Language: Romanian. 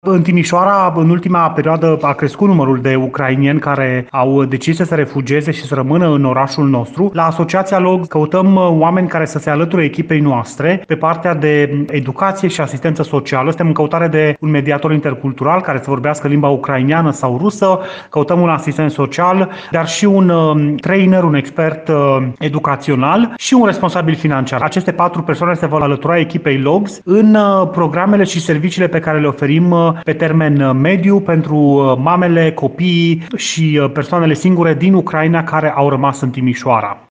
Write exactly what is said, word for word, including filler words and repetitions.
În Timișoara, în ultima perioadă, a crescut numărul de ucraineni care au decis să se refugieze și să rămână în orașul nostru. La Asociația Logs căutăm oameni care să se alăture echipei noastre pe partea de educație și asistență socială. Suntem în căutare de un mediator intercultural care să vorbească limba ucraineană sau rusă, căutăm un asistent social, dar și un trainer, un expert educațional și un responsabil financiar. Aceste patru persoane se vor alătura echipei Logs în programele și serviciile pe care le oferim pe termen mediu pentru mamele, copiii și persoanele singure din Ucraina care au rămas în Timișoara.